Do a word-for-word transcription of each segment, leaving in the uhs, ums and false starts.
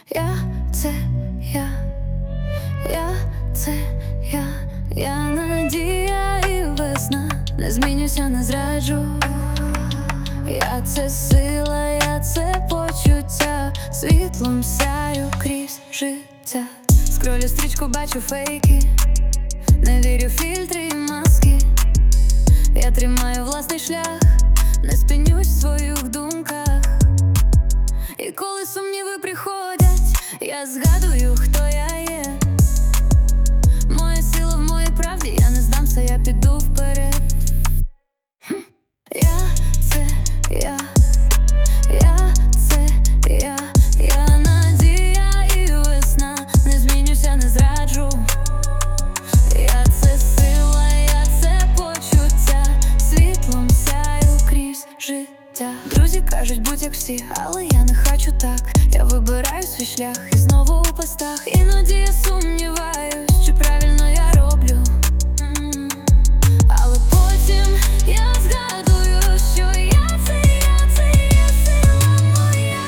Я це я, я це я, я надія і весна, не змінюся, не зраджу. Я це сила, я це почуття, світлом сяю крізь життя. Скролю стрічку, бачу фейки, не вірю в фільтри і маски. Я тримаю власний шлях, не спинюсь в своїх думках. І коли сумніви приходять, я згадую, хто я є. Моя сила в моїй правді, я не здамся, я піду вперед. Я це я, я це я, я надія і весна, не змінюся, не зраджу. Я це сила, я це почуття, світлом сяю крізь життя. Друзі кажуть, будь як всі, але я не хочу так. Я вибираю свій шлях і знову у постах. Іноді я сумніваюсь, чи правильно я роблю. М-м. Але потім я згадую, що я це я, це є сила моя.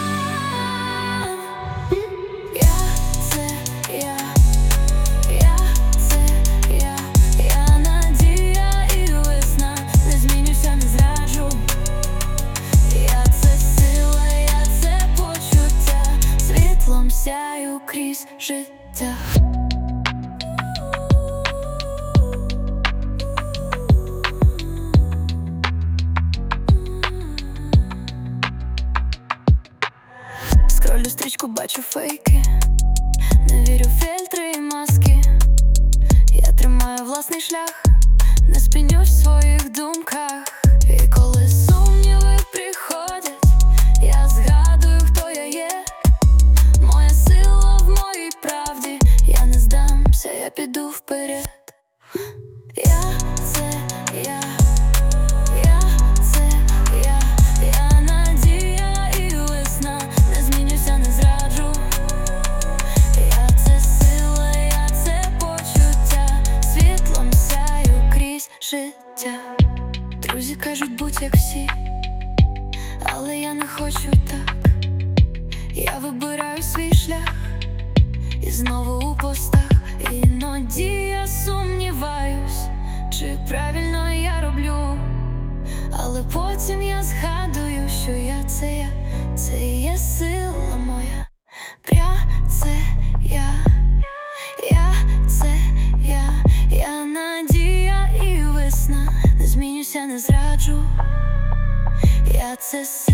Я це я, я це я, я надія і весна, не змінюся, не зраджу. Я це сила, я це почуття, світлом сяю крізь життя. Скролю стрічку, бачу фейки, не вірю в фільтри і маски. Я тримаю власний шлях, не спинюсь в своїх думках. І коли сумніви приходять, я згадую, хто я є. Моя сила в моїй правді, я не здамся, я піду вперед. Я це я, я це я, я надія і весна, не змінюся, не зраджу. Я це сила, я це почуття, світлом сяю крізь життя. Друзі кажуть, будь як всі, але я не хочу так. Я вибираю свій шлях і знову у постах. Іноді я сумніваюсь, чи правильно я роблю. Але потім я згадую, що я це я, це є сила моя. Пря це я, я це я, я надія і весна, не змінюся, не зраджу. Я це сила.